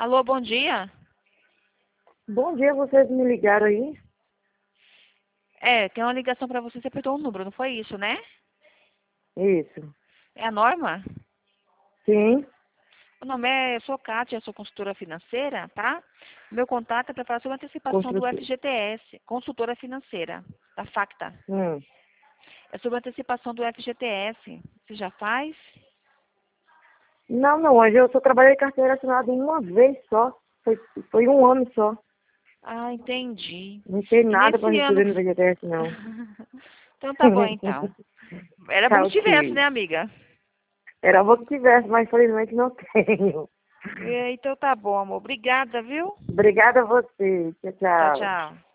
Alô, bom dia. Bom dia, vocês me ligaram aí? Tem uma ligação para você, você apertou um número, não foi isso, né? Isso. É a Norma? Sim, Eu sou Kátia, eu sou consultora financeira, tá? Meu contato é para falar sobre a antecipação do construtor. FGTS, consultora financeira, da Facta. Hum. É sobre a antecipação do FGTS. Você já faz? Não, hoje eu só trabalhei carteira assinada uma vez só. Foi um ano só. Ah, entendi. Não tem E nada para nesse ano. receber no VGTS, não. Então tá bom, então. Era bom Tá que tivesse, ok. né, amiga? Era bom que tivesse, mas infelizmente não tenho. Então tá bom, amor. Obrigada, viu? Obrigada a você. Tchau, Tchau, tchau. tchau.